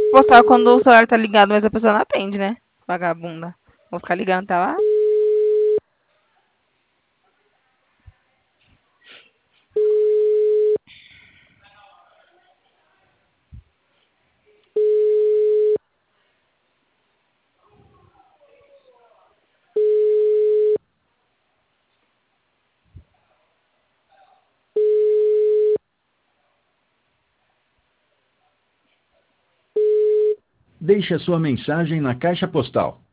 Postar quando o celular tá ligado, mas a pessoa não atende, né? Vagabunda. Vou ficar ligando até lá. Deixe a sua mensagem na caixa postal